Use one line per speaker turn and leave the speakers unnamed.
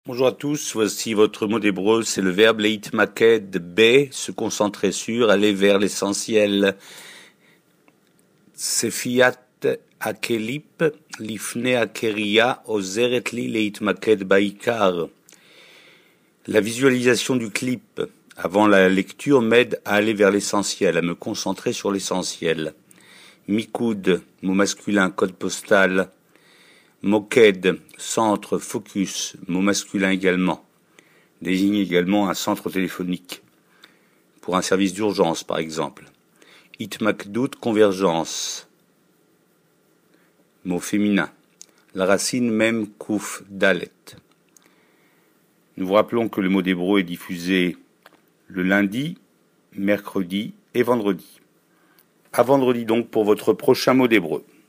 Bonjour à tous, voici votre mot d'hébreu, c'est le verbe leitmaked be, se concentrer sur, aller vers l'essentiel. Sefiat akelip lifne akeria ozeret li leitmaked baikar. La visualisation du clip avant la lecture m'aide à aller vers l'essentiel, à me concentrer sur l'essentiel. Mikoud, mot masculin, code postal. Moked, centre, focus, mot masculin également, désigne également un centre téléphonique, pour un service d'urgence par exemple. Itmakdout, convergence, mot féminin, la racine même kouf, dalet. Nous vous rappelons que le mot d'hébreu est diffusé le lundi, mercredi et vendredi. À vendredi donc pour votre prochain mot d'hébreu.